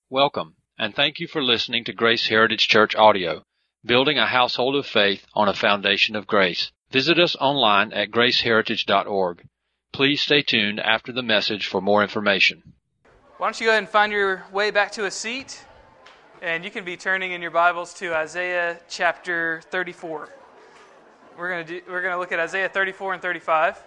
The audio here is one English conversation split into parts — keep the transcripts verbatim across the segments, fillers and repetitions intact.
Welcome, and thank you for listening to Grace Heritage Church Audio, building a household of faith on a foundation of grace. Visit us online at grace heritage dot org. Please stay tuned after the message for more information. Why don't you go ahead and find your way back to a seat, and you can be turning in your Bibles to Isaiah chapter thirty-four. We're going to do, we're going to look at Isaiah thirty-four and thirty-five.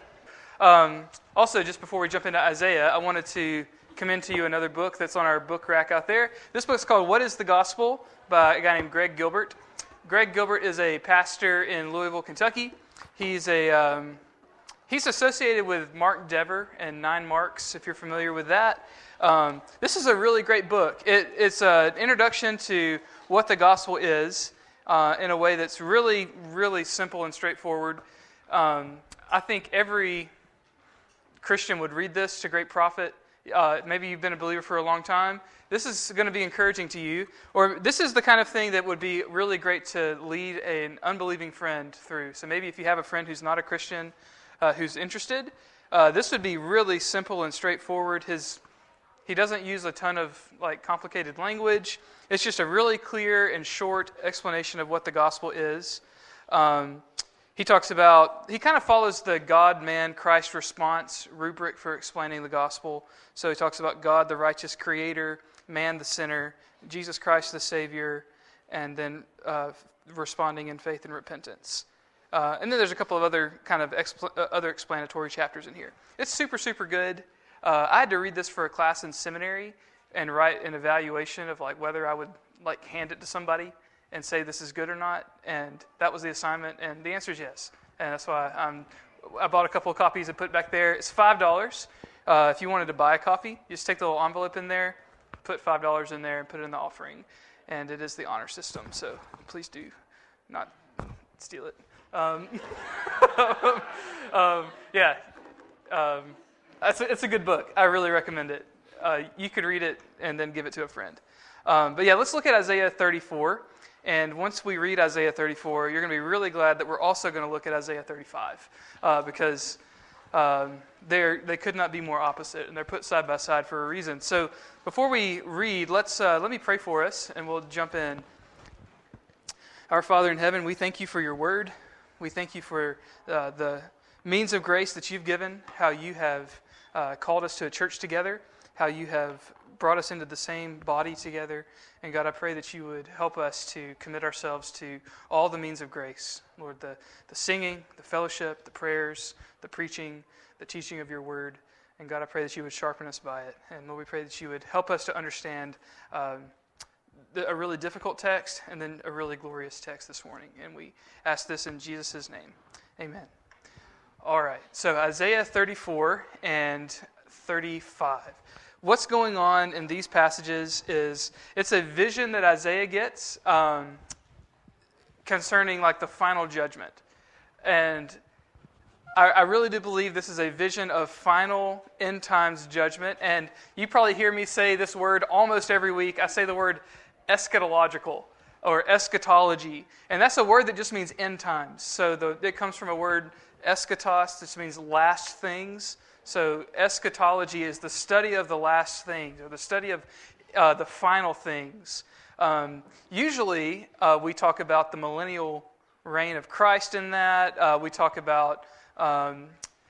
Um, also, just before we jump into Isaiah, I wanted to commend to you another book that's on our book rack out there. This book's called What is the Gospel by a guy named Greg Gilbert. Greg Gilbert is a pastor in Louisville, Kentucky. He's a um, he's associated with Mark Dever and Nine Marks, if you're familiar with that. Um, this is a really great book. It, it's an introduction to what the gospel is uh, in a way that's really, really simple and straightforward. Um, I think every Christian would read this to great profit. Uh, maybe you've been a believer for a long time. This is going to be encouraging to you. Or this is the kind of thing that would be really great to lead an unbelieving friend through. So maybe if you have a friend who's not a Christian, uh, who's interested, uh, this would be really simple and straightforward. His He doesn't use a ton of like complicated language. It's just a really clear and short explanation of what the gospel is. Um, He talks about, he kind of follows the God, man, Christ response rubric for explaining the gospel. So he talks about God, the righteous creator, man, the sinner, Jesus Christ, the Savior, and then uh, responding in faith and repentance. Uh, and then there's a couple of other kind of expl- uh, other explanatory chapters in here. It's super, super good. Uh, I had to read this for a class in seminary and write an evaluation of like whether I would like hand it to somebody and say this is good or not, and that was the assignment, and the answer is yes. And that's why um, I bought a couple of copies and put it back there. It's five dollars. Uh, if you wanted to buy a copy, you just take the little envelope in there, put five dollars in there, and put it in the offering. And it is the honor system, so please do not steal it. Um, um, yeah, um, it's, a, it's a good book. I really recommend it. Uh, you could read it and then give it to a friend. Um, but yeah, let's look at Isaiah thirty-four. And once we read Isaiah thirty-four, you're going to be really glad that we're also going to look at Isaiah thirty-five, uh, because um, they they could not be more opposite, and they're put side by side for a reason. So before we read, let's uh, let me pray for us, and we'll jump in. Our Father in heaven, we thank you for your word. We thank you for uh, the means of grace that you've given, how you have uh, called us to a church together, how you have brought us into the same body together. And God, I pray that you would help us to commit ourselves to all the means of grace. Lord, the, the singing, the fellowship, the prayers, the preaching, the teaching of your word. And God, I pray that you would sharpen us by it. And Lord, we pray that you would help us to understand um, the, a really difficult text and then a really glorious text this morning. And we ask this in Jesus' name. Amen. All right, so Isaiah thirty-four and thirty-five. What's going on in these passages is it's a vision that Isaiah gets um, concerning like the final judgment. And I, I really do believe this is a vision of final end times judgment. And you probably hear me say this word almost every week. I say the word eschatological or eschatology. And that's a word that just means end times. So the, it comes from a word eschatos, which means last things. So eschatology is the study of the last things, or the study of uh, the final things. Um, usually, uh, we talk about the millennial reign of Christ in that. Uh, we talk about um,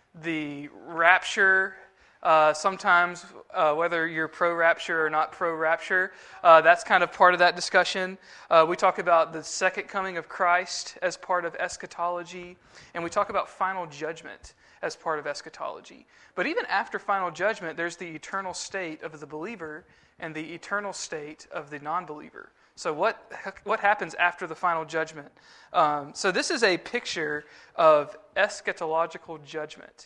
the rapture. Uh, sometimes, uh, whether you're pro-rapture or not pro-rapture, uh, that's kind of part of that discussion. Uh, we talk about the second coming of Christ as part of eschatology, and we talk about final judgment as part of eschatology. But even after final judgment, there's the eternal state of the believer and the eternal state of the non-believer. So what what happens after the final judgment? Um, so this is a picture of eschatological judgment.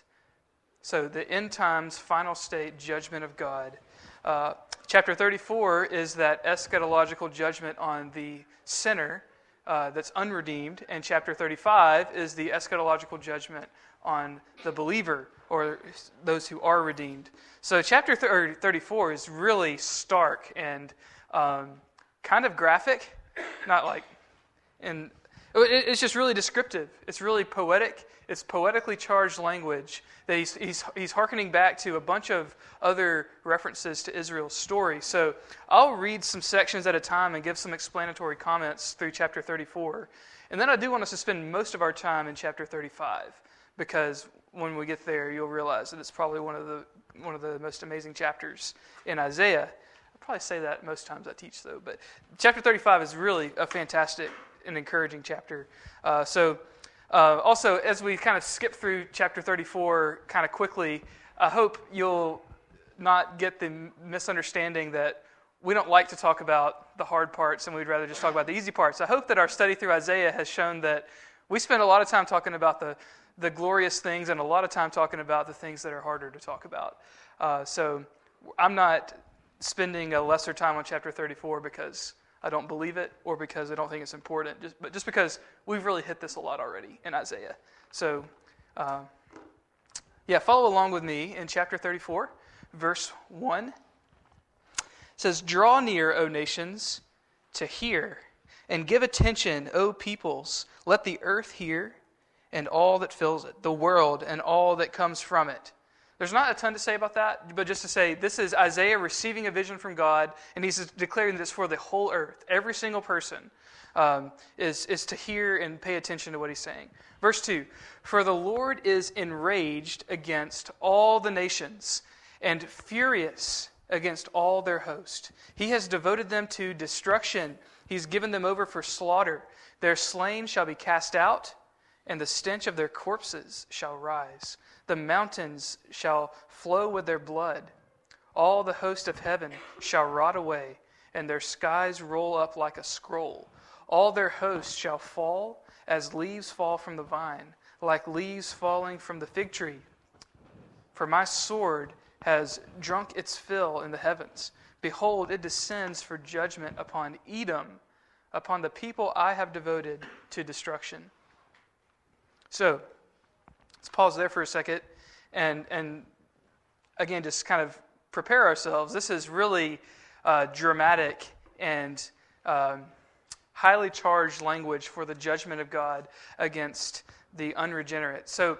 So the end times, final state, judgment of God. Uh, chapter thirty-four is that eschatological judgment on the sinner uh, that's unredeemed, and chapter thirty-five is the eschatological judgment on the believer or those who are redeemed. So chapter thirty-four is really stark and um, kind of graphic, not like in It's just really descriptive. It's really poetic. It's poetically charged language that he's, he's, he's hearkening back to a bunch of other references to Israel's story. So I'll read some sections at a time and give some explanatory comments through chapter thirty-four. And then I do want us to spend most of our time in chapter thirty-five, because when we get there, you'll realize that it's probably one of the one of the most amazing chapters in Isaiah. I'll probably say that most times I teach, though. But chapter thirty-five is really a fantastic and encouraging chapter. Uh, so uh, also, as we kind of skip through chapter thirty-four kind of quickly, I hope you'll not get the misunderstanding that we don't like to talk about the hard parts and we'd rather just talk about the easy parts. I hope that our study through Isaiah has shown that we spend a lot of time talking about the, the glorious things and a lot of time talking about the things that are harder to talk about. Uh, so I'm not spending a lesser time on chapter thirty-four because I don't believe it or because I don't think it's important, just, but just because we've really hit this a lot already in Isaiah. So, uh, yeah, follow along with me in chapter thirty-four, verse one. It says, "Draw near, O nations, to hear, and give attention, O peoples. Let the earth hear, and all that fills it, the world and all that comes from it." There's not a ton to say about that, but just to say this is Isaiah receiving a vision from God, and he's declaring this for the whole earth. Every single person um, is, is to hear and pay attention to what he's saying. Verse two, "For the Lord is enraged against all the nations, and furious against all their host. He has devoted them to destruction. He's given them over for slaughter. Their slain shall be cast out, and the stench of their corpses shall rise. The mountains shall flow with their blood. All the host of heaven shall rot away, and their skies roll up like a scroll. All their hosts shall fall as leaves fall from the vine, like leaves falling from the fig tree. For my sword has drunk its fill in the heavens. Behold, it descends for judgment upon Edom, upon the people I have devoted to destruction." So, let's pause there for a second and, and again, just kind of prepare ourselves. This is really uh, dramatic and um, highly charged language for the judgment of God against the unregenerate. So,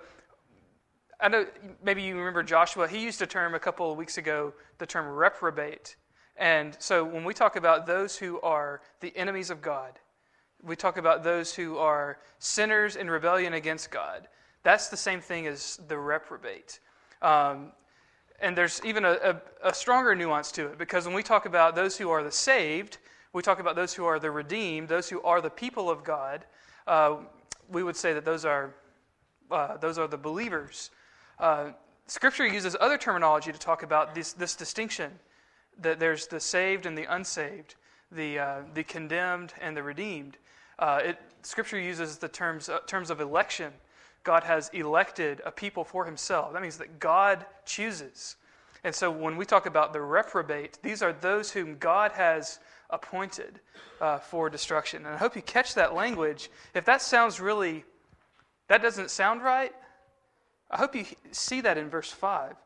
I know maybe you remember Joshua. He used a term a couple of weeks ago, the term reprobate. And so when we talk about those who are the enemies of God, we talk about those who are sinners in rebellion against God. That's the same thing as the reprobate. Um, and there's even a, a, a stronger nuance to it, because when we talk about those who are the saved, we talk about those who are the redeemed, those who are the people of God, uh, we would say that those are uh, those are the believers. Uh, Scripture uses other terminology to talk about this, this distinction, that there's the saved and the unsaved, the uh, the condemned and the redeemed. Uh, it, Scripture uses the terms uh, terms of election. God has elected a people for himself. That means that God chooses. And so when we talk about the reprobate, these are those whom God has appointed uh, for destruction. And I hope you catch that language. If that sounds really, that doesn't sound right, I hope you see that in verse five.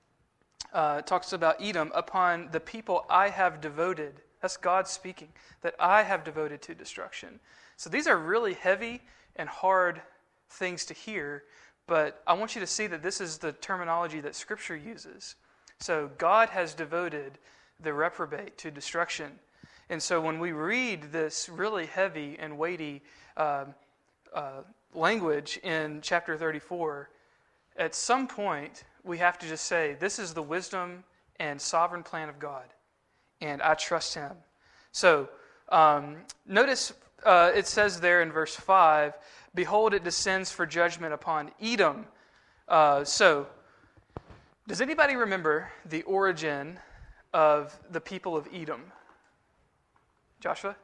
Uh, it talks about Edom, upon the people I have devoted. That's God speaking, that I have devoted to destruction. So these are really heavy and hard things to hear, but I want you to see that this is the terminology that Scripture uses. So God has devoted the reprobate to destruction. And so when we read this really heavy and weighty uh, uh, language in chapter thirty-four, at some point we have to just say, this is the wisdom and sovereign plan of God, and I trust him. So um, notice uh, it says there in verse five, "Behold, it descends for judgment upon Edom." Uh, so, does anybody remember the origin of the people of Edom? Joshua?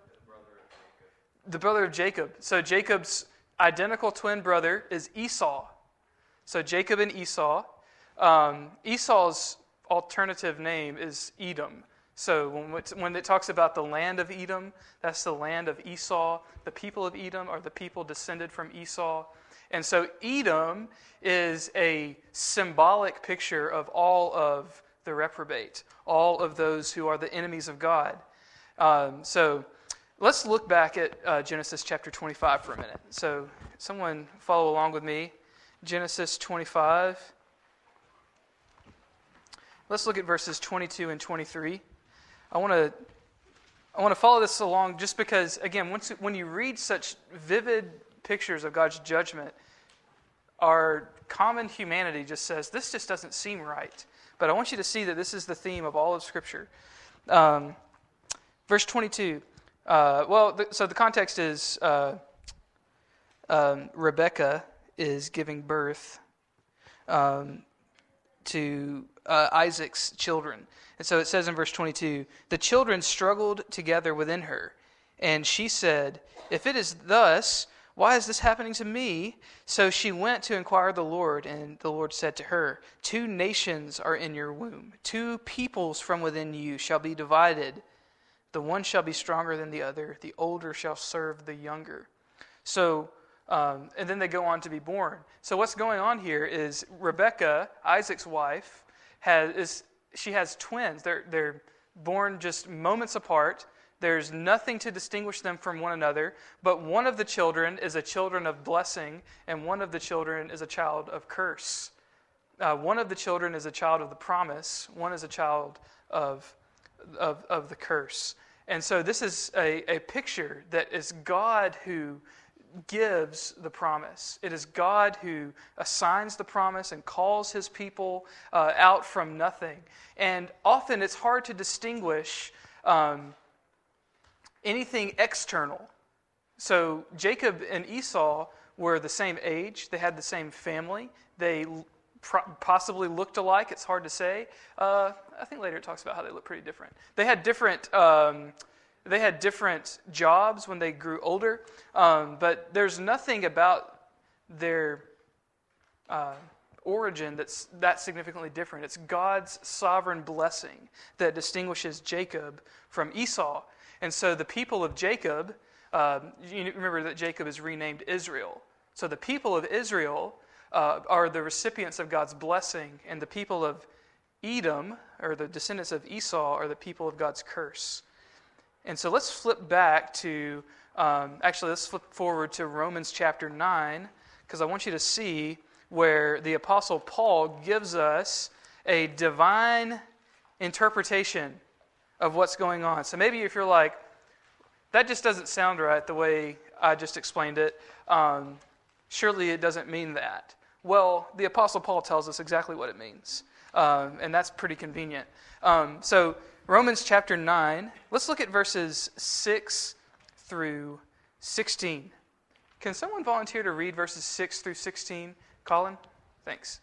The brother of Jacob. So Jacob's identical twin brother is Esau. So Jacob and Esau. Um, Esau's alternative name is Edom. So when it, when it talks about the land of Edom, that's the land of Esau. The people of Edom are the people descended from Esau. And so Edom is a symbolic picture of all of the reprobate, all of those who are the enemies of God. Um, so let's look back at uh, Genesis chapter twenty-five for a minute. So someone follow along with me. Genesis twenty-five. Let's look at verses twenty-two and twenty-three. I want to I want to follow this along just because, again, once when you read such vivid pictures of God's judgment, our common humanity just says, this just doesn't seem right. But I want you to see that this is the theme of all of Scripture. Um, verse twenty-two. Uh, well, the, so the context is uh, um, Rebekah is giving birth um, to uh, Isaac's children. And so it says in verse twenty-two, the children struggled together within her, and she said, if it is thus, why is this happening to me? So she went to inquire of the Lord, and the Lord said to her, two nations are in your womb, two peoples from within you shall be divided. The one shall be stronger than the other, the older shall serve the younger. So, um, and then they go on to be born. So what's going on here is Rebekah, Isaac's wife, has is she has twins. They're they're born just moments apart. There's nothing to distinguish them from one another, but one of the children is a children of blessing, and one of the children is a child of curse. Uh, one of the children is a child of the promise. One is a child of Of, of the curse. And so this is a, a picture that is God who gives the promise. It is God who assigns the promise and calls his people uh, out from nothing. And often it's hard to distinguish um, anything external. So Jacob and Esau were the same age. They had the same family. They possibly looked alike. It's hard to say. Uh, I think later it talks about how they look pretty different. They had different. Um, they had different jobs when they grew older, um, but there's nothing about their uh, origin that's that significantly different. It's God's sovereign blessing that distinguishes Jacob from Esau, and so the people of Jacob. Uh, you remember that Jacob is renamed Israel. So the people of Israel Uh, are the recipients of God's blessing, and the people of Edom, or the descendants of Esau, are the people of God's curse. And so let's flip back to, um, actually let's flip forward to Romans chapter nine, because I want you to see where the Apostle Paul gives us a divine interpretation of what's going on. So maybe if you're like, that just doesn't sound right the way I just explained it, um, surely it doesn't mean that. Well, the Apostle Paul tells us exactly what it means, um, and that's pretty convenient. Um, so Romans chapter nine, let's look at verses six through sixteen. Can someone volunteer to read verses six through sixteen? Colin? Thanks.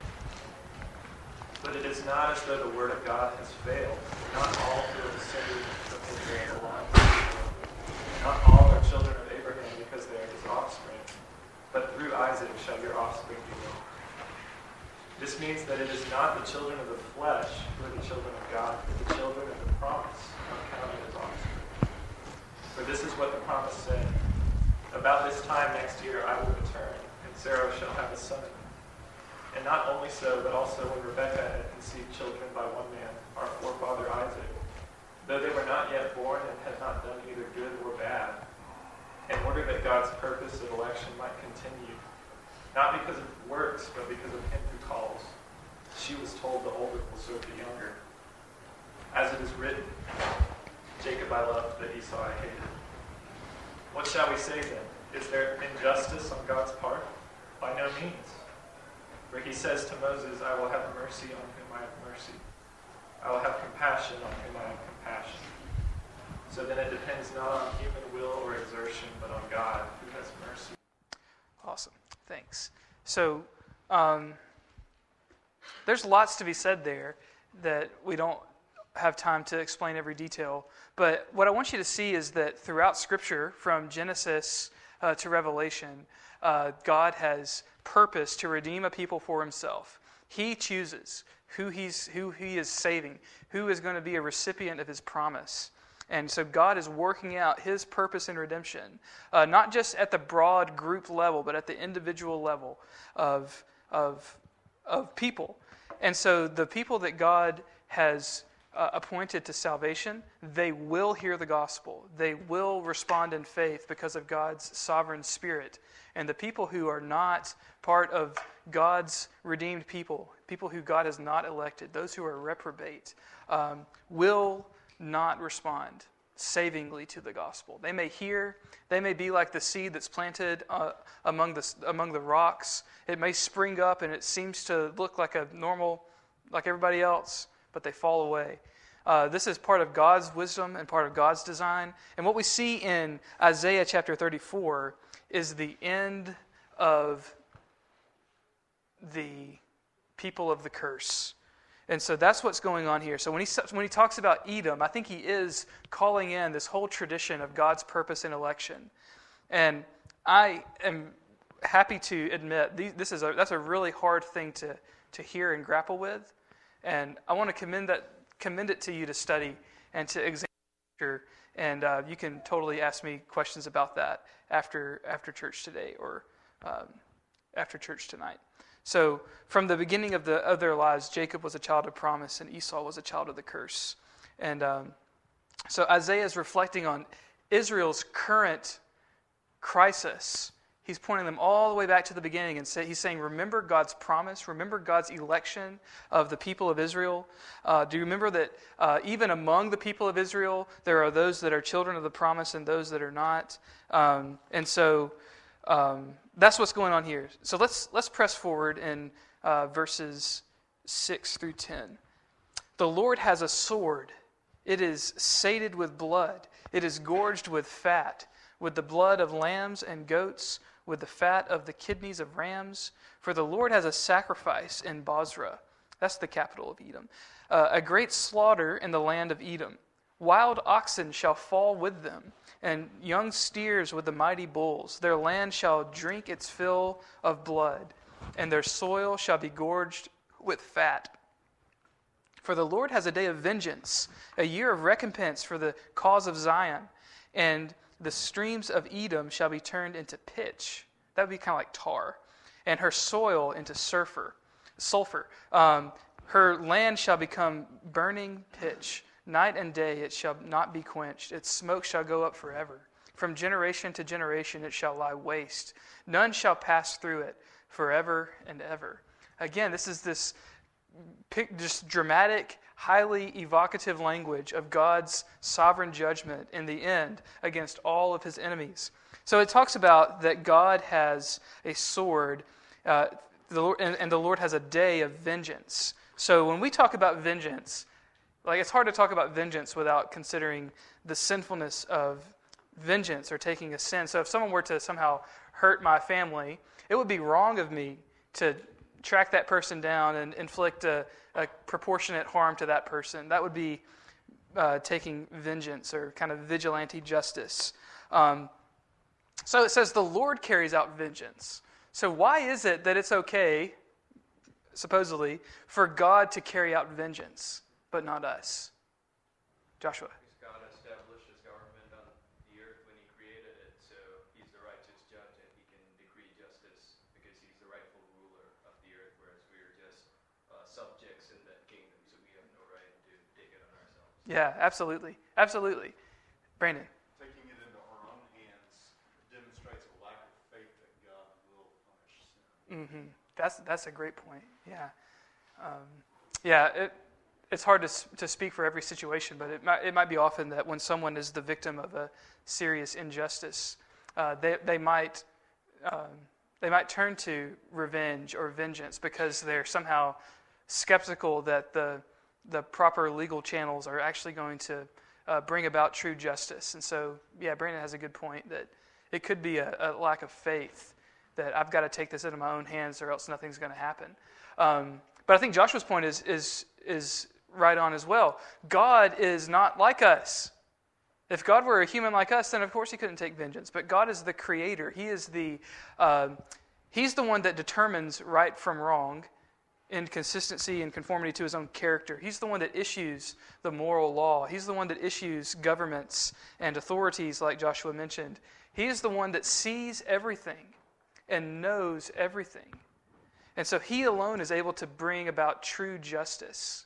But it is not as though the word of God has failed. Not all who are descended of Israel belong to Israel. Not all are children of Abraham because they are his offspring. But through Isaac shall your offspring be known. This means that it is not the children of the flesh who are the children of God, but the children of the promise are counted as offspring. For this is what the promise said, about this time next year I will return, and Sarah shall have a son. And not only so, but also when Rebekah had conceived children by one man, our forefather Isaac, though they were not yet born and had not done either good or bad, in order that God's purpose of election might continue, not because of works, but because of him who calls. She was told the older will serve the younger. As it is written, Jacob I loved, but Esau I hated. What shall we say then? Is there injustice on God's part? By no means. For he says to Moses, I will have mercy on whom I have mercy. I will have compassion on whom I have compassion. So then it depends not on human will or exertion, but on God, who has mercy. Awesome. Thanks. So um, there's lots to be said there that we don't have time to explain every detail. But what I want you to see is that throughout Scripture, from Genesis uh, to Revelation, uh, God has purposed to redeem a people for himself. He chooses who he's who he is saving, who is going to be a recipient of his promise. And so God is working out his purpose in redemption, uh, not just at the broad group level, but at the individual level of, of, of people. And so the people that God has uh, appointed to salvation, they will hear the gospel. They will respond in faith because of God's sovereign spirit. And the people who are not part of God's redeemed people, people who God has not elected, those who are reprobate, um, will not respond savingly to the gospel. They may hear, they may be like the seed that's planted uh, among the among the rocks. It may spring up and it seems to look like a normal, like everybody else, but they fall away. Uh, this is part of God's wisdom and part of God's design. And what we see in Isaiah chapter thirty-four is the end of the people of the curse. And so that's what's going on here. So when he when he talks about Edom, I think he is calling in this whole tradition of God's purpose in election. And I am happy to admit these, this is a, that's a really hard thing to to hear and grapple with. And I want to commend that commend it to you to study and to examine Scripture. And uh, you can totally ask me questions about that after after church today or um, after church tonight. So from the beginning of the of their lives, Jacob was a child of promise and Esau was a child of the curse. And um, so Isaiah is reflecting on Israel's current crisis. He's pointing them all the way back to the beginning and say, he's saying, remember God's promise, remember God's election of the people of Israel. Uh, do you remember that uh, even among the people of Israel, there are those that are children of the promise and those that are not? Um, and so um, that's what's going on here. So let's let's press forward in uh, verses six through ten. The Lord has a sword. It is sated with blood. It is gorged with fat, with the blood of lambs and goats, with the fat of the kidneys of rams. For the Lord has a sacrifice in Bozrah. That's the capital of Edom. Uh, a great slaughter in the land of Edom. Wild oxen shall fall with them, and young steers with the mighty bulls. Their land shall drink its fill of blood, and their soil shall be gorged with fat. For the Lord has a day of vengeance, a year of recompense for the cause of Zion, and the streams of Edom shall be turned into pitch. That would be kind of like tar. And her soil into sulfur. Sulfur. Um, her land shall become burning pitch. Night and day it shall not be quenched. Its smoke shall go up forever. From generation to generation it shall lie waste. None shall pass through it forever and ever. Again, this is this just dramatic, highly evocative language of God's sovereign judgment in the end against all of his enemies. So it talks about that God has a sword, uh, the Lord, and, and the Lord has a day of vengeance. So when we talk about vengeance, like it's hard to talk about vengeance without considering the sinfulness of vengeance or taking a sin. So if someone were to somehow hurt my family, it would be wrong of me to track that person down and inflict a, a proportionate harm to that person. That would be uh, taking vengeance or kind of vigilante justice. Um, so it says the Lord carries out vengeance. So why is it that it's okay, supposedly, for God to carry out vengeance, but not us? Joshua. Because God established his government on the earth when he created it, so he's the righteous judge and he can decree justice because he's the rightful ruler of the earth, whereas we are just uh, subjects in that kingdom, so we have no right to take it on ourselves. Yeah, absolutely. Absolutely. Brandon. Taking it into our own hands demonstrates a lack of faith that God will punish sin. Mm-hmm. That's that's a great point. Yeah, um, yeah. It, it's hard to to speak for every situation, but it might it might be often that when someone is the victim of a serious injustice, uh, they they might um, they might turn to revenge or vengeance because they're somehow skeptical that the the proper legal channels are actually going to uh, bring about true justice. And so, yeah, Brandon has a good point that it could be a, a lack of faith that I've got to take this into my own hands or else nothing's going to happen. Um, but I think Joshua's point is is is right on as well. God is not like us. If God were a human like us, then of course he couldn't take vengeance. But God is the creator. He is the uh, he's the one that determines right from wrong in consistency and conformity to his own character. He's the one that issues the moral law. He's the one that issues governments and authorities, like Joshua mentioned. He is the one that sees everything and knows everything. And so he alone is able to bring about true justice.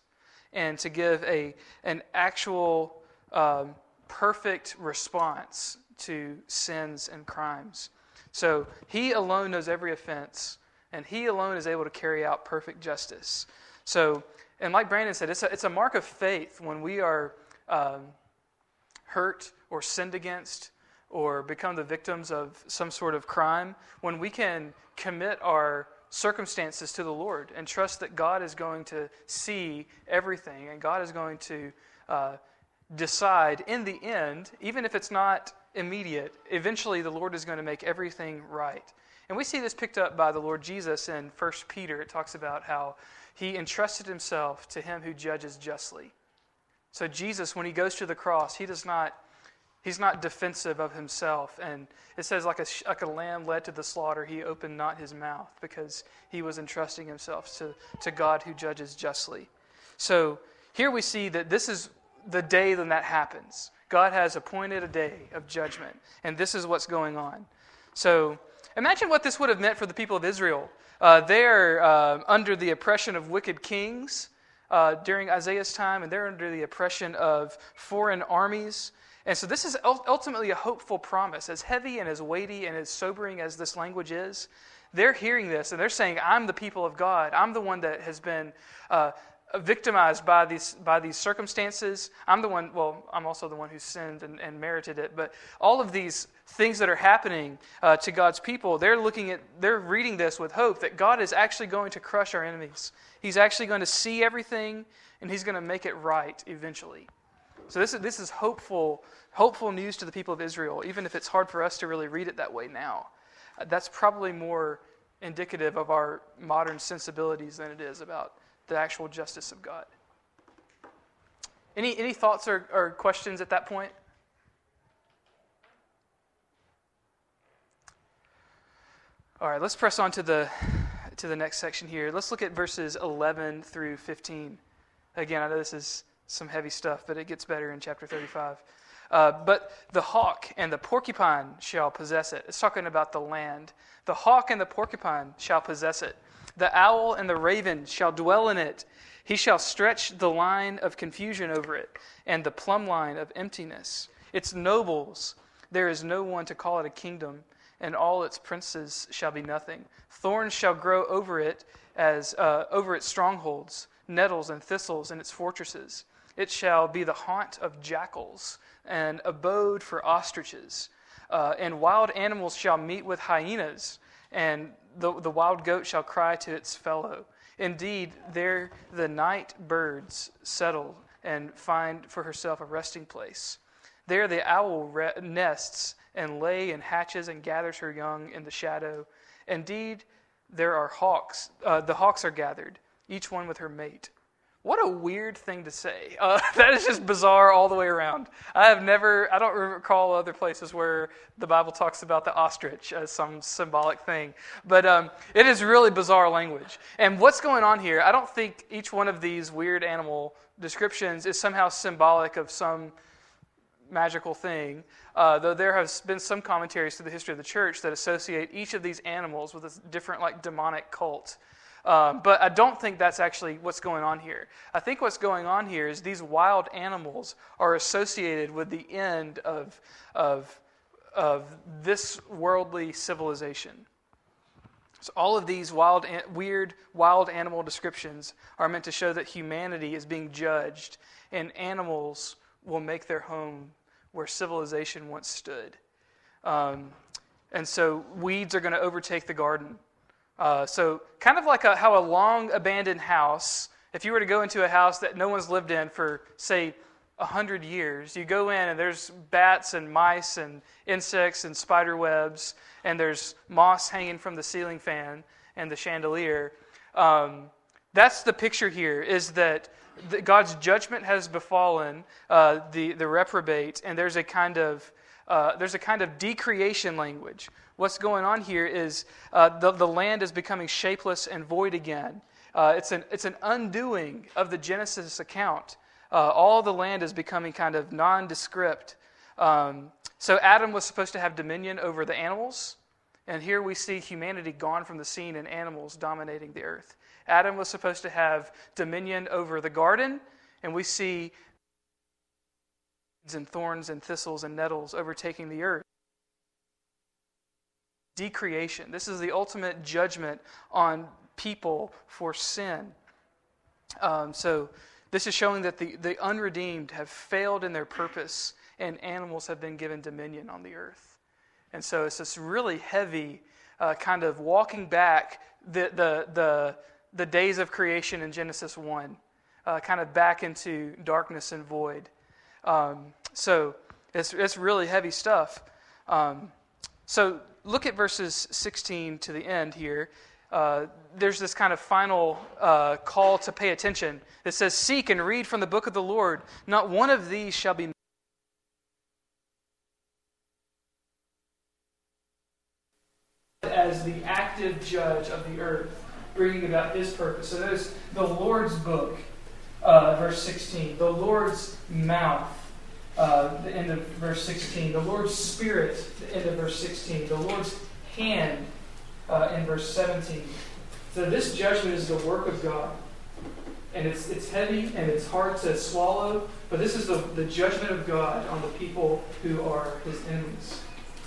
and to give a an actual um, perfect response to sins and crimes. So he alone knows every offense, and he alone is able to carry out perfect justice. So, and like Brandon said, it's a, it's a mark of faith when we are um, hurt or sinned against or become the victims of some sort of crime, when we can commit our circumstances to the Lord and trust that God is going to see everything, and God is going to uh, decide in the end, even if it's not immediate, eventually the Lord is going to make everything right. And we see this picked up by the Lord Jesus in First Peter. It talks about how he entrusted himself to him who judges justly. So Jesus, when he goes to the cross, he does not He's not defensive of himself. And it says, like a, like a lamb led to the slaughter, he opened not his mouth, because he was entrusting himself to, to God who judges justly. So here we see that this is the day when that happens. God has appointed a day of judgment, and this is what's going on. So imagine what this would have meant for the people of Israel. Uh, they're uh, under the oppression of wicked kings uh, during Isaiah's time, and they're under the oppression of foreign armies. And so this is ultimately a hopeful promise. As heavy and as weighty and as sobering as this language is, they're hearing this and they're saying, I'm the people of God. I'm the one that has been uh, victimized by these by these circumstances. I'm the one, well, I'm also the one who sinned and, and merited it. But all of these things that are happening uh, to God's people, they're looking at, they're reading this with hope that God is actually going to crush our enemies. He's actually going to see everything, and He's going to make it right eventually. So this is this is hopeful, hopeful news to the people of Israel, even if it's hard for us to really read it that way now. Uh, that's probably more indicative of our modern sensibilities than it is about the actual justice of God. Any any thoughts or, or questions at that point? All right, let's press on to the to the next section here. Let's look at verses eleven through fifteen. Again, I know this is some heavy stuff, but it gets better in chapter thirty-five. Uh, but the hawk and the porcupine shall possess it. It's talking about the land. The hawk and the porcupine shall possess it. The owl and the raven shall dwell in it. He shall stretch the line of confusion over it, and the plumb line of emptiness. Its nobles, there is no one to call it a kingdom, and all its princes shall be nothing. Thorns shall grow over it as uh, over its strongholds, nettles and thistles in its fortresses. It shall be the haunt of jackals, and abode for ostriches. Uh, and wild animals shall meet with hyenas, and the, the wild goat shall cry to its fellow. Indeed, there the night birds settle and find for herself a resting place. There the owl re- nests and lay and hatches and gathers her young in the shadow. Indeed, there are hawks. Uh, the hawks are gathered, each one with her mate. What a weird thing to say. Uh, that is just bizarre all the way around. I have never, I don't recall other places where the Bible talks about the ostrich as some symbolic thing. But um, it is really bizarre language. And what's going on here, I don't think each one of these weird animal descriptions is somehow symbolic of some magical thing, uh, though there has been some commentaries through the history of the church that associate each of these animals with a different like demonic cult. Um, but I don't think that's actually what's going on here. I think what's going on here is these wild animals are associated with the end of, of, of this worldly civilization. So all of these wild, weird, wild animal descriptions are meant to show that humanity is being judged, and animals will make their home where civilization once stood. Um, and so weeds are going to overtake the garden. Uh, so kind of like a, how a long abandoned house, if you were to go into a house that no one's lived in for, say, a hundred years, you go in and there's bats and mice and insects and spider webs, and there's moss hanging from the ceiling fan and the chandelier. Um, that's the picture here, is that the, God's judgment has befallen uh, the, the reprobate, and there's a kind of uh, there's a kind of decreation language. What's going on here is uh, the, the land is becoming shapeless and void again. Uh, it's an it's an undoing of the Genesis account. Uh, all the land is becoming kind of nondescript. Um, so Adam was supposed to have dominion over the animals, and here we see humanity gone from the scene and animals dominating the earth. Adam was supposed to have dominion over the garden, And we see and thorns and thistles and nettles overtaking the earth. Decreation. This is the ultimate judgment on people for sin. Um, so this is showing that the, the unredeemed have failed in their purpose, and animals have been given dominion on the earth. And so it's this really heavy uh, kind of walking back the, the, the, the days of creation in Genesis one, uh, kind of back into darkness and void. Um, so it's it's really heavy stuff. Um, so look at verses sixteen to the end here. Uh, there's this kind of final uh, call to pay attention. It says, "Seek and read from the book of the Lord. Not one of these shall be as the active judge of the earth, bringing about His purpose." So there's the Lord's book. Uh, verse sixteen, the Lord's mouth, uh, the end of verse sixteen, the Lord's Spirit, the end of verse sixteen, the Lord's hand, uh, in verse seventeen. So this judgment is the work of God. And it's it's heavy and it's hard to swallow, but this is the, the judgment of God on the people who are His enemies.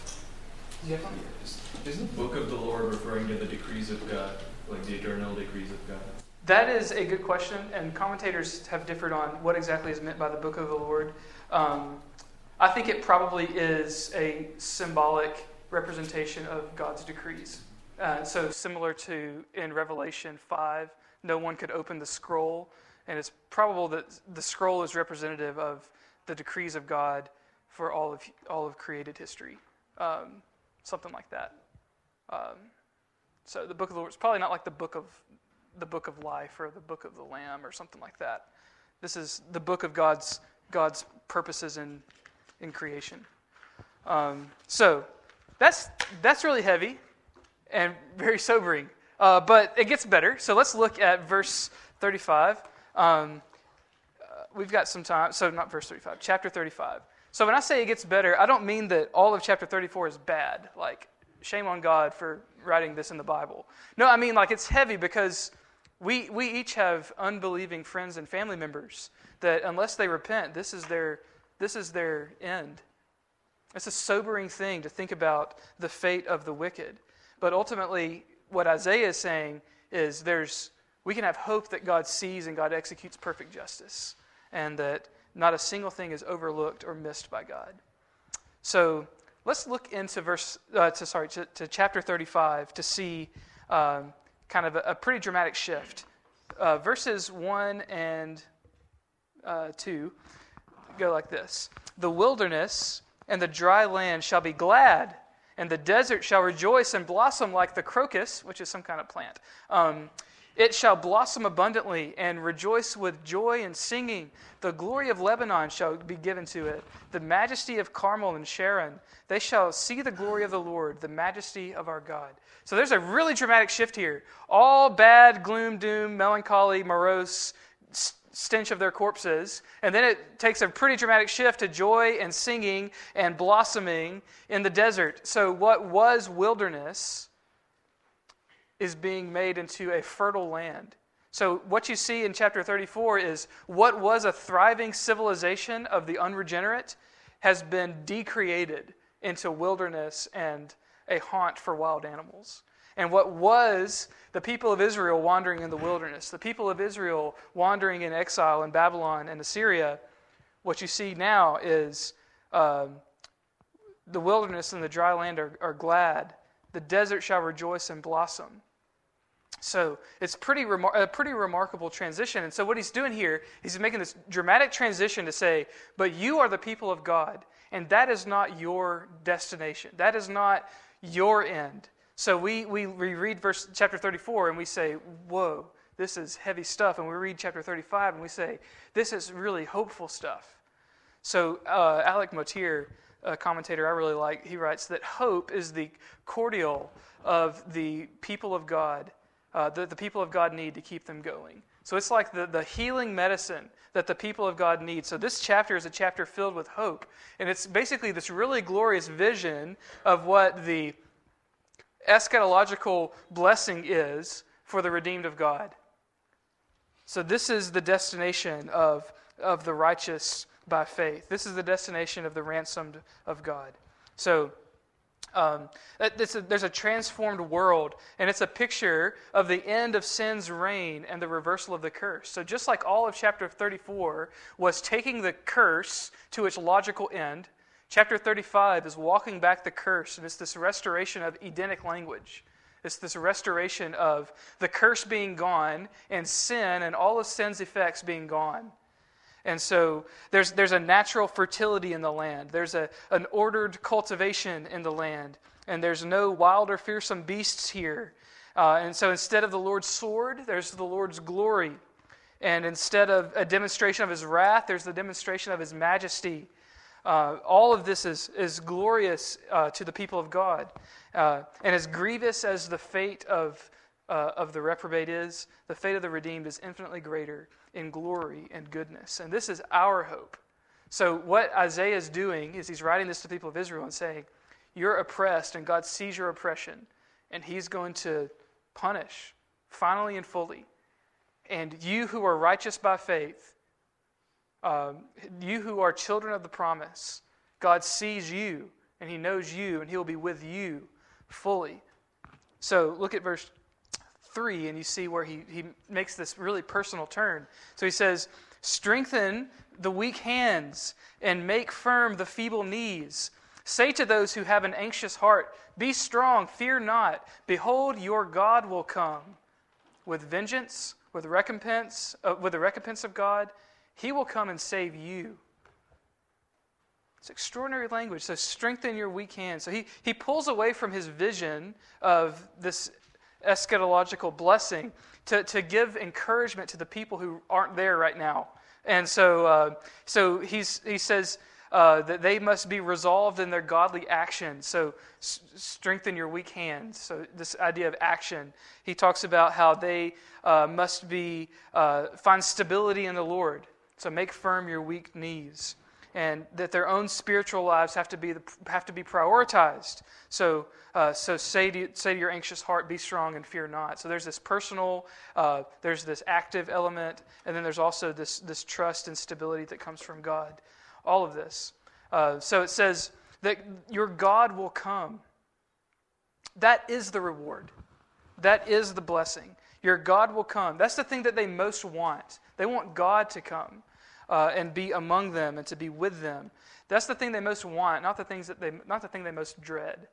Do you have something? Is the book of the Lord referring to the decrees of God, like the eternal decrees of God? That is a good question, and commentators have differed on what exactly is meant by the book of the Lord. Um, I think it probably is a symbolic representation of God's decrees. Uh, so similar to in Revelation five, no one could open the scroll, and it's probable that the scroll is representative of the decrees of God for all of all of created history, um, something like that. Um, so the book of the Lord is probably not like the book of the book of life or the book of the Lamb or something like that. This is the book of God's God's purposes in in creation. Um, so that's that's really heavy and very sobering, uh, but it gets better. So let's look at verse thirty-five. Um, uh, we've got some time. So not verse thirty-five, chapter thirty-five. So when I say it gets better, I don't mean that all of chapter thirty-four is bad. Like, shame on God for writing this in the Bible. No, I mean like it's heavy because we we each have unbelieving friends and family members that unless they repent, this is their this is their end. It's a sobering thing to think about the fate of the wicked. But ultimately, what Isaiah is saying is there's we can have hope that God sees and God executes perfect justice, and that not a single thing is overlooked or missed by God. So let's look into verse uh, to sorry to, to chapter thirty-five to see um, kind of a, a pretty dramatic shift. Uh, verses one and uh, two go like this: "The wilderness and the dry land shall be glad, and the desert shall rejoice and blossom like the crocus," which is some kind of plant. Um, "It shall blossom abundantly and rejoice with joy and singing. The glory of Lebanon shall be given to it, the majesty of Carmel and Sharon. They shall see the glory of the Lord, the majesty of our God." So there's a really dramatic shift here. All bad, gloom, doom, melancholy, morose, stench of their corpses. And then it takes a pretty dramatic shift to joy and singing and blossoming in the desert. So what was wilderness is being made into a fertile land. So what you see in chapter thirty-four is what was a thriving civilization of the unregenerate has been decreated into wilderness and a haunt for wild animals. And what was the people of Israel wandering in the wilderness, the people of Israel wandering in exile in Babylon and Assyria, what you see now is um, the wilderness and the dry land are, are glad. The desert shall rejoice and blossom. So it's pretty remar- a pretty remarkable transition. And so what he's doing here, he's making this dramatic transition to say, but you are the people of God, and that is not your destination. That is not your end. So we, we, we read verse chapter thirty-four and we say, whoa, this is heavy stuff. And we read chapter thirty-five and we say, this is really hopeful stuff. So uh, Alec Motier, a commentator I really like, he writes that hope is the cordial of the people of God, uh, that the people of God need to keep them going. So it's like the, the healing medicine that the people of God need. So this chapter is a chapter filled with hope. And it's basically this really glorious vision of what the eschatological blessing is for the redeemed of God. So this is the destination of of the righteous by faith. This is the destination of the ransomed of God. So um, it's a, there's a transformed world, and it's a picture of the end of sin's reign and the reversal of the curse. So just like all of chapter thirty-four was taking the curse to its logical end, chapter thirty-five is walking back the curse, and it's this restoration of Edenic language. It's this restoration of the curse being gone and sin and all of sin's effects being gone. And so there's there's a natural fertility in the land. There's a an ordered cultivation in the land. And there's no wild or fearsome beasts here. Uh, and so instead of the Lord's sword, there's the Lord's glory. And instead of a demonstration of His wrath, there's the demonstration of His majesty. Uh, all of this is, is glorious uh, to the people of God. Uh, and as grievous as the fate of, uh, of the reprobate is, the fate of the redeemed is infinitely greater in glory and goodness. And this is our hope. So what Isaiah is doing is he's writing this to the people of Israel and saying, you're oppressed and God sees your oppression and He's going to punish finally and fully. And you who are righteous by faith, um, you who are children of the promise, God sees you and He knows you and He'll be with you fully. So look at verse three, and you see where he, he makes this really personal turn. So he says, strengthen the weak hands and make firm the feeble knees. Say to those who have an anxious heart, be strong, fear not. Behold, your God will come with vengeance, with recompense, uh, with the recompense of God. He will come and save you. It's extraordinary language. So strengthen your weak hands. So he, he pulls away from his vision of this eschatological blessing to, to give encouragement to the people who aren't there right now. And so uh, so he's, he says uh, that they must be resolved in their godly action. So s- strengthen your weak hands. So this idea of action. He talks about how they uh, must be uh, find stability in the Lord. So make firm your weak knees. And that their own spiritual lives have to be the, have to be prioritized. So uh, so say to say to your anxious heart, be strong and fear not. So there's this personal, uh, there's this active element, and then there's also this this trust and stability that comes from God. All of this. Uh, so it says that your God will come. That is the reward. That is the blessing. Your God will come. That's the thing that they most want. They want God to come. Uh, and be among them and to be with them. That's the thing they most want, not the things that they, not the thing they most dread.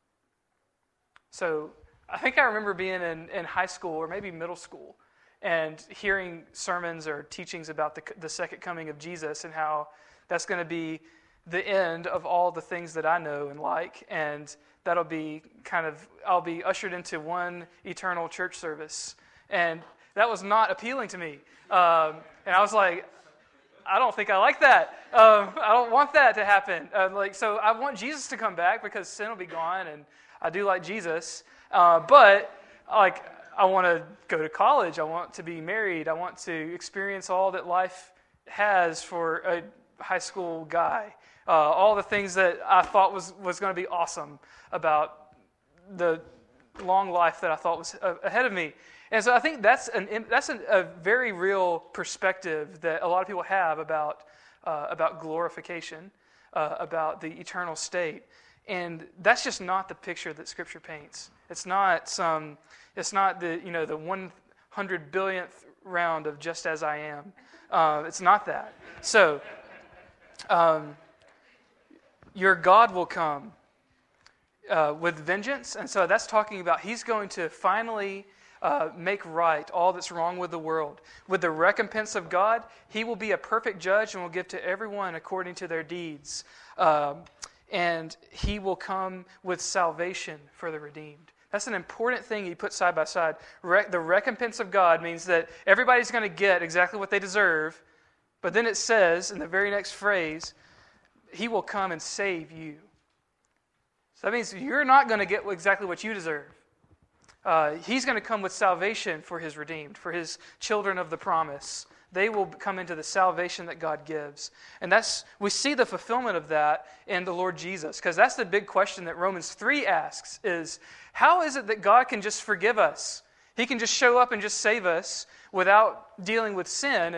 So I think I remember being in, in high school or maybe middle school and hearing sermons or teachings about the, the second coming of Jesus and how that's going to be the end of all the things that I know and like, and that'll be kind of, I'll be ushered into one eternal church service. And that was not appealing to me. Um, and I was like, I don't think I like that. Um, I don't want that to happen. Uh, like, so I want Jesus to come back because sin will be gone, and I do like Jesus. Uh, but like, I want to go to college. I want to be married. I want to experience all that life has for a high school guy. Uh, all the things that I thought was, was going to be awesome about the long life that I thought was ahead of me. And so I think that's an that's an, a very real perspective that a lot of people have about uh, about glorification, uh, about the eternal state, and that's just not the picture that Scripture paints. It's not some. It's not the you know the one hundred billionth round of just as I am. Uh, it's not that. So, um, your God will come uh, with vengeance, and so that's talking about He's going to finally. Uh, make right all that's wrong with the world. With the recompense of God, He will be a perfect judge and will give to everyone according to their deeds. Um, and He will come with salvation for the redeemed. That's an important thing He put side by side. Re- the recompense of God means that everybody's going to get exactly what they deserve. But then it says in the very next phrase, He will come and save you. So that means you're not going to get exactly what you deserve. Uh, he's going to come with salvation for His redeemed, for His children of the promise. They will come into the salvation that God gives. And that's we see the fulfillment of that in the Lord Jesus. Because that's the big question that Romans three asks is, how is it that God can just forgive us? He can just show up and just save us without dealing with sin. And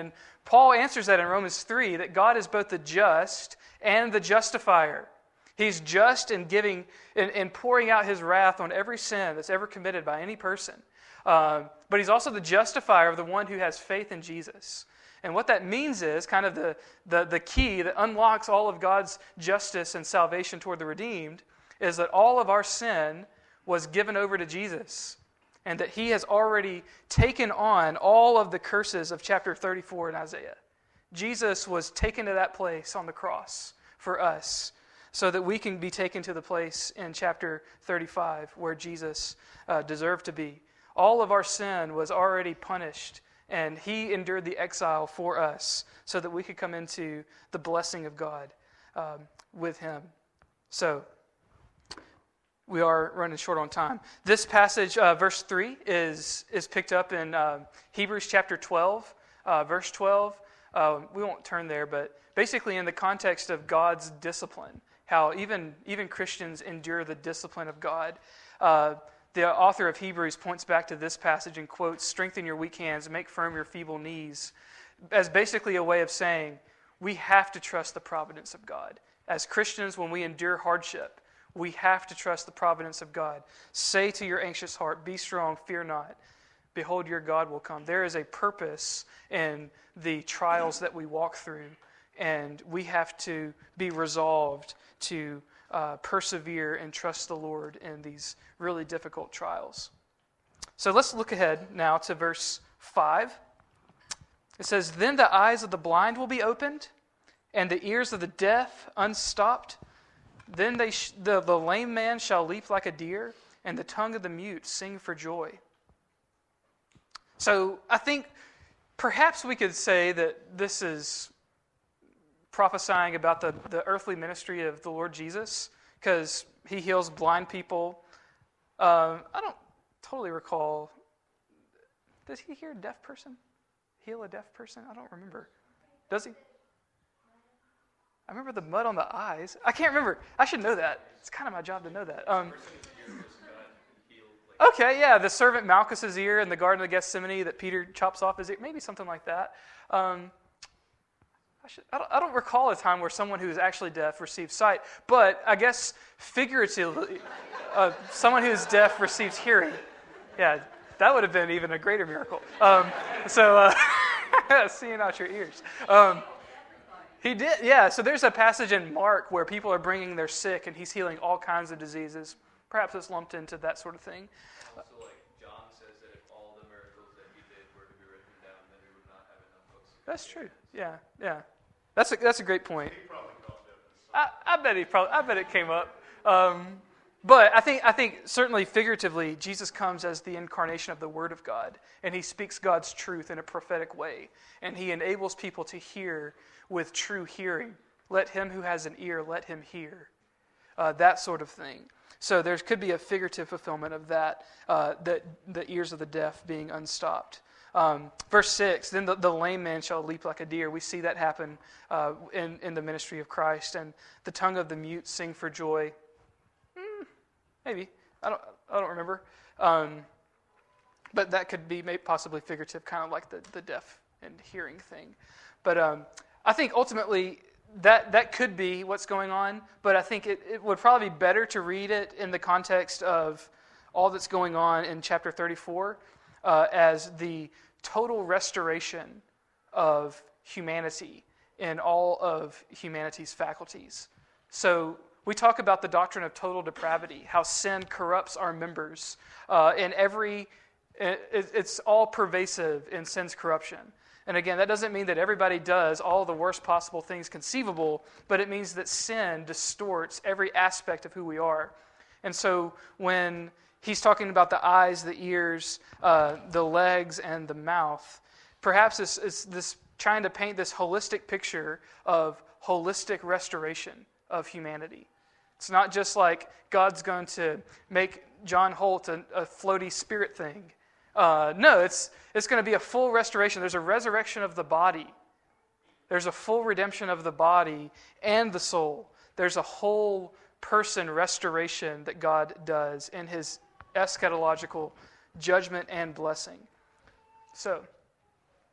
Paul answers that in Romans three, that God is both the just and the justifier. He's just in giving, in, in pouring out his wrath on every sin that's ever committed by any person. Uh, but he's also the justifier of the one who has faith in Jesus. And what that means is kind of the, the, the key that unlocks all of God's justice and salvation toward the redeemed is that all of our sin was given over to Jesus, and that he has already taken on all of the curses of chapter thirty-four in Isaiah. Jesus was taken to that place on the cross for us, so that we can be taken to the place in chapter thirty-five where Jesus uh, deserved to be. All of our sin was already punished, and he endured the exile for us so that we could come into the blessing of God um, with him. So, we are running short on time. This passage, uh, verse three, is is picked up in uh, Hebrews chapter twelve, uh, verse twelve. Uh, we won't turn there, but basically in the context of God's discipline, how even, even Christians endure the discipline of God. Uh, the author of Hebrews points back to this passage and quotes, "Strengthen your weak hands, make firm your feeble knees," as basically a way of saying, we have to trust the providence of God. As Christians, when we endure hardship, we have to trust the providence of God. Say to your anxious heart, be strong, fear not. Behold, your God will come. There is a purpose in the trials that we walk through, and we have to be resolved to uh, persevere and trust the Lord in these really difficult trials. So let's look ahead now to verse five. It says, "Then the eyes of the blind will be opened, and the ears of the deaf unstopped. Then they sh- the, the lame man shall leap like a deer, and the tongue of the mute sing for joy." So I think perhaps we could say that this is prophesying about the, the earthly ministry of the Lord Jesus, because he heals blind people. Um, I don't totally recall. Does he hear a deaf person? Heal a deaf person? I don't remember. Does he? I remember the mud on the eyes. I can't remember. I should know that. It's kind of my job to know that. Um, okay, yeah, the servant Malchus's ear in the Garden of Gethsemane that Peter chops off his ear. Maybe something like that. Um, I, should, I, don't, I don't recall a time where someone who is actually deaf received sight, but I guess figuratively, uh, someone who is deaf receives hearing. Yeah, that would have been even a greater miracle. Um, so, uh, seeing out your ears. Um, He did, yeah. So there's a passage in Mark where people are bringing their sick, and he's healing all kinds of diseases. Perhaps it's lumped into that sort of thing. Also, like John says that if all the miracles that he did were to be written down, then we would not have enough books. That's true. Yeah, yeah. That's a that's a great point. He probably called it. I, I bet he probably. I bet it came up. Um, but I think I think certainly figuratively, Jesus comes as the incarnation of the Word of God, and he speaks God's truth in a prophetic way, and he enables people to hear with true hearing. Let him who has an ear, let him hear. Uh, that sort of thing. So there could be a figurative fulfillment of that, uh, that the ears of the deaf being unstopped. Um, verse six, then the, the lame man shall leap like a deer. We see that happen uh, in, in the ministry of Christ. And the tongue of the mute sing for joy. Mm, maybe. I don't I don't remember. Um, but that could be maybe possibly figurative, kind of like the, the deaf and hearing thing. But um, I think ultimately that that could be what's going on, but I think it, it would probably be better to read it in the context of all that's going on in chapter thirty-four uh, as the total restoration of humanity in all of humanity's faculties. So we talk about the doctrine of total depravity, how sin corrupts our members, uh, and every it, it's all pervasive in sin's corruption. And again, that doesn't mean that everybody does all the worst possible things conceivable, but it means that sin distorts every aspect of who we are. And so when he's talking about the eyes, the ears, uh, the legs, and the mouth, perhaps it's, it's this trying to paint this holistic picture of holistic restoration of humanity. It's not just like God's going to make John Holt a, a floaty spirit thing. Uh, no, it's it's going to be a full restoration. There's a resurrection of the body. There's a full redemption of the body and the soul. There's a whole person restoration that God does in his eschatological judgment and blessing. So,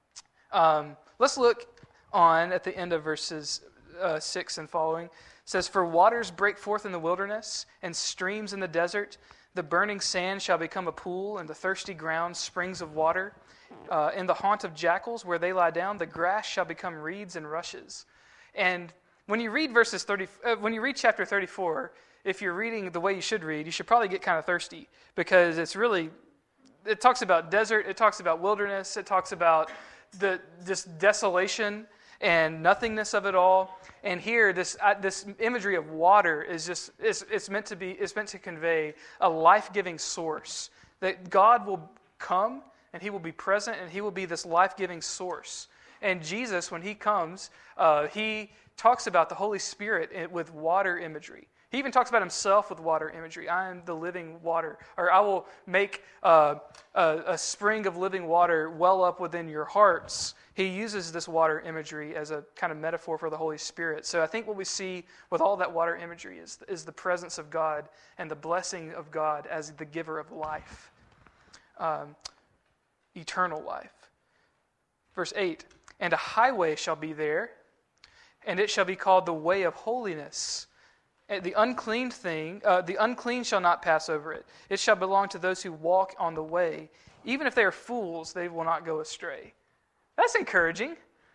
Um, let's look on at the end of verses uh, six and following. It says, "For waters break forth in the wilderness, and streams in the desert. The burning sand shall become a pool, and the thirsty ground springs of water. Uh, in the haunt of jackals, where they lie down, the grass shall become reeds and rushes." And when you read verses thirty, uh, when you read chapter thirty-four, if you're reading the way you should read, you should probably get kind of thirsty, because it's really, it talks about desert, it talks about wilderness, it talks about the just desolation and nothingness of it all. And here, this uh, this imagery of water is just it's, it's meant to be it's meant to convey a life-giving source, that God will come and He will be present and He will be this life-giving source. And Jesus, when He comes, uh, He talks about the Holy Spirit with water imagery. He even talks about Himself with water imagery. "I am the living water," or "I will make uh, a, a spring of living water well up within your hearts." He uses this water imagery as a kind of metaphor for the Holy Spirit. So I think what we see with all that water imagery is, is the presence of God and the blessing of God as the giver of life, um, eternal life. Verse eight, "And a highway shall be there, and it shall be called the way of holiness. The unclean thing, uh, the unclean shall not pass over it. It shall belong to those who walk on the way. Even if they are fools, they will not go astray." That's encouraging.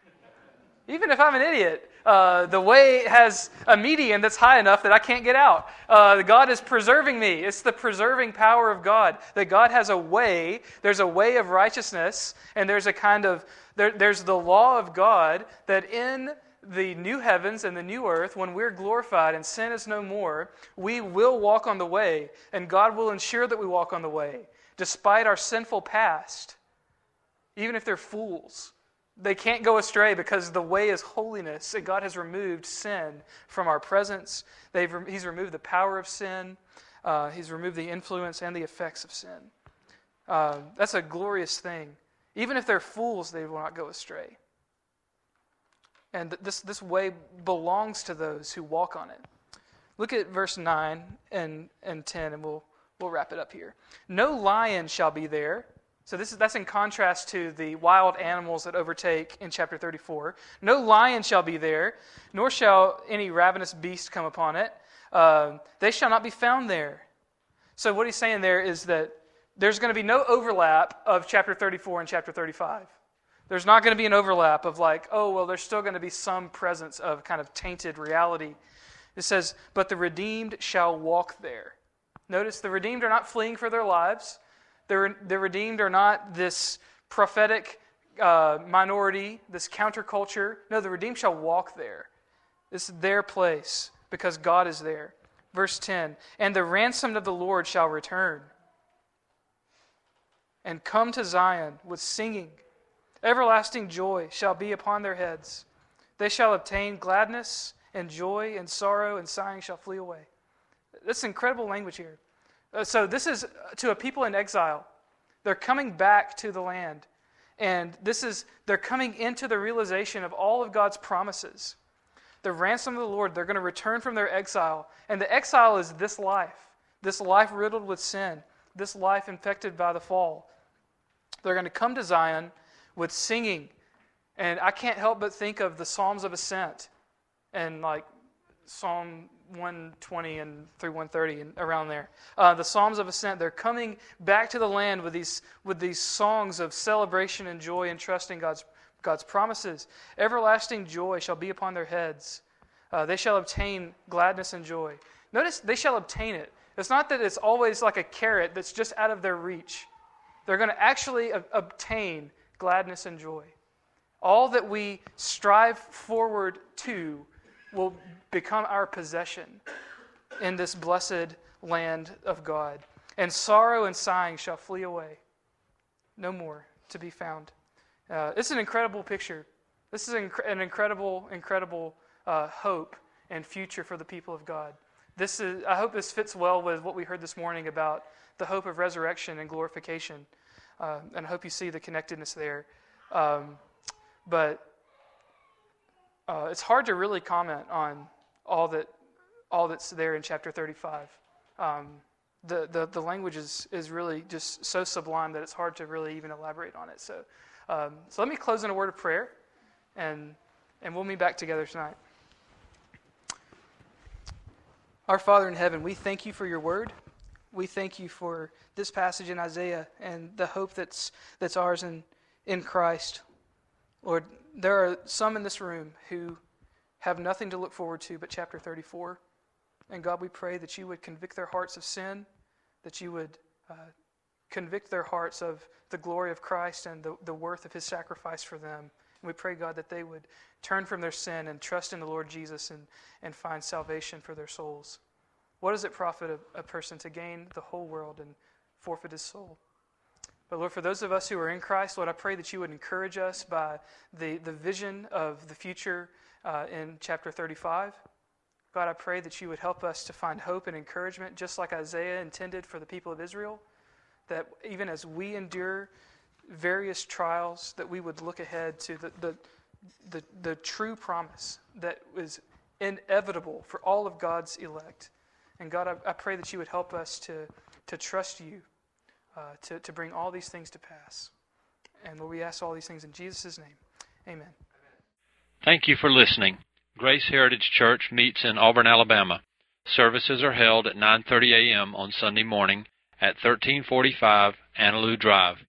Even if I'm an idiot, uh, the way has a median that's high enough that I can't get out. Uh, God is preserving me. It's the preserving power of God. That God has a way. There's a way of righteousness, and there's a kind of there, there's the law of God that in the new heavens and the new earth, when we're glorified and sin is no more, we will walk on the way, and God will ensure that we walk on the way, despite our sinful past. Even if they're fools, they can't go astray, because the way is holiness, and God has removed sin from our presence. They've, He's removed the power of sin. Uh, he's removed the influence and the effects of sin. Uh, that's a glorious thing. Even if they're fools, they will not go astray. And this, this way belongs to those who walk on it. Look at verse nine and, and ten, and we'll, we'll wrap it up here. "No lion shall be there." So this is that's in contrast to the wild animals that overtake in chapter thirty-four. "No lion shall be there, nor shall any ravenous beast come upon it. Uh, they shall not be found there." So what he's saying there is that there's going to be no overlap of chapter thirty-four and chapter thirty-five. There's not going to be an overlap of like, oh, well, there's still going to be some presence of kind of tainted reality. It says, "But the redeemed shall walk there." Notice the redeemed are not fleeing for their lives. The, the redeemed are not this prophetic uh, minority, this counterculture. No, the redeemed shall walk there. This is their place because God is there. Verse ten, "And the ransomed of the Lord shall return and come to Zion with singing. Everlasting joy shall be upon their heads. They shall obtain gladness and joy, and sorrow and sighing shall flee away." That's incredible language here. Uh, so this is to a people in exile. They're coming back to the land. And this is, they're coming into the realization of all of God's promises. The ransom of the Lord, they're going to return from their exile. And the exile is this life. This life riddled with sin. This life infected by the fall. They're going to come to Zion with singing. And I can't help but think of the Psalms of Ascent. And like Psalm one twenty and through one thirty and around there. Uh, the Psalms of Ascent, they're coming back to the land with these with these songs of celebration and joy and trusting God's God's promises. Everlasting joy shall be upon their heads. Uh, they shall obtain gladness and joy. Notice, they shall obtain it. It's not that it's always like a carrot that's just out of their reach. They're going to actually ob- obtain gladness and joy. All that we strive forward to will become our possession in this blessed land of God. And sorrow and sighing shall flee away. No more to be found. Uh, it's an incredible picture. This is an, inc- an incredible, incredible uh, hope and future for the people of God. This is. I hope this fits well with what we heard this morning about the hope of resurrection and glorification. Uh, and I hope you see the connectedness there. Um, but Uh, it's hard to really comment on all that, all that's there in chapter thirty-five. Um, the, the the language is is really just so sublime that it's hard to really even elaborate on it. So Um, so let me close in a word of prayer, and and we'll meet back together tonight. Our Father in heaven, we thank you for your word. We thank you for this passage in Isaiah and the hope that's that's ours in, in Christ. Lord, there are some in this room who have nothing to look forward to but chapter thirty-four. And God, we pray that you would convict their hearts of sin, that you would uh, convict their hearts of the glory of Christ and the, the worth of his sacrifice for them. And we pray, God, that they would turn from their sin and trust in the Lord Jesus and, and find salvation for their souls. What does it profit a, a person to gain the whole world and forfeit his soul? But Lord, for those of us who are in Christ, Lord, I pray that you would encourage us by the, the vision of the future uh, in chapter thirty-five. God, I pray that you would help us to find hope and encouragement, just like Isaiah intended for the people of Israel, that even as we endure various trials, that we would look ahead to the the, the, the true promise that is inevitable for all of God's elect. And God, I, I pray that you would help us to, to trust you, uh, to, to bring all these things to pass. And Lord, we ask all these things in Jesus' name. Amen. Thank you for listening. Grace Heritage Church meets in Auburn, Alabama. Services are held at nine thirty a.m. on Sunday morning at thirteen forty-five Annaloo Drive.